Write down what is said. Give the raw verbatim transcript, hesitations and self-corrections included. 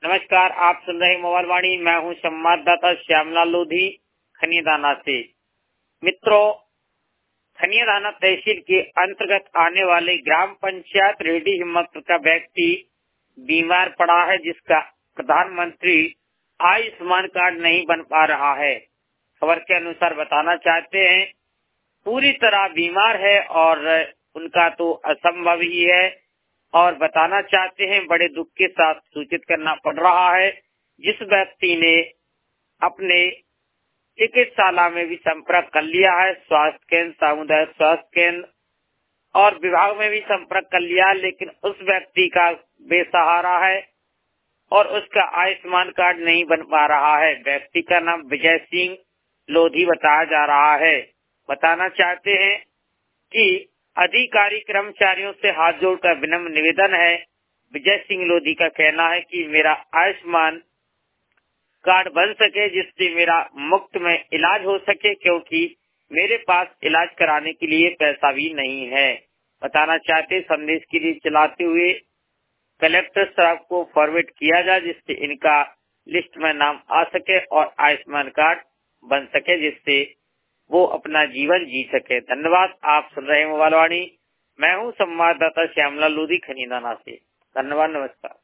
नमस्कार, आप सुन रहे मोबाइल वाणी। मैं हूं संवाददाता श्यामलाल लोधी, खनियादाना से। मित्रों, खनियादाना तहसील के अंतर्गत आने वाले ग्राम पंचायत रेडी हिम्मतपुर का व्यक्ति बीमार पड़ा है, जिसका प्रधानमंत्री आयुष्मान कार्ड नहीं बन पा रहा है। खबर के अनुसार बताना चाहते हैं, पूरी तरह बीमार है और उनका तो असंभव ही है। और बताना चाहते हैं, बड़े दुख के साथ सूचित करना पड़ रहा है, जिस व्यक्ति ने अपने चिकित्सालय में भी संपर्क कर लिया है, स्वास्थ्य केंद्र, सामुदायिक स्वास्थ्य केंद्र और विभाग में भी संपर्क कर लिया, लेकिन उस व्यक्ति का बेसहारा है और उसका आयुष्मान कार्ड नहीं बन पा रहा है। व्यक्ति का नाम विजय सिंह लोधी बताया जा रहा है। बताना चाहते हैं कि अधिकारी कर्मचारियों से हाथ जोड़कर विनम्र निवेदन है। विजय सिंह लोधी का कहना है कि मेरा आयुष्मान कार्ड बन सके, जिससे मेरा मुफ्त में इलाज हो सके, क्योंकि मेरे पास इलाज कराने के लिए पैसा भी नहीं है। बताना चाहते संदेश के लिए चलाते हुए कलेक्टर साहब को फॉरवर्ड किया जाए, जिससे इनका लिस्ट में नाम आ सके और आयुष्मान कार्ड बन सके, जिससे वो अपना जीवन जी सके। धन्यवाद। आप सुन रहे मोबाइल वाणी। मैं हूँ संवाददाता श्यामलाल लोधी, खनियादाना से। धन्यवाद, नमस्कार।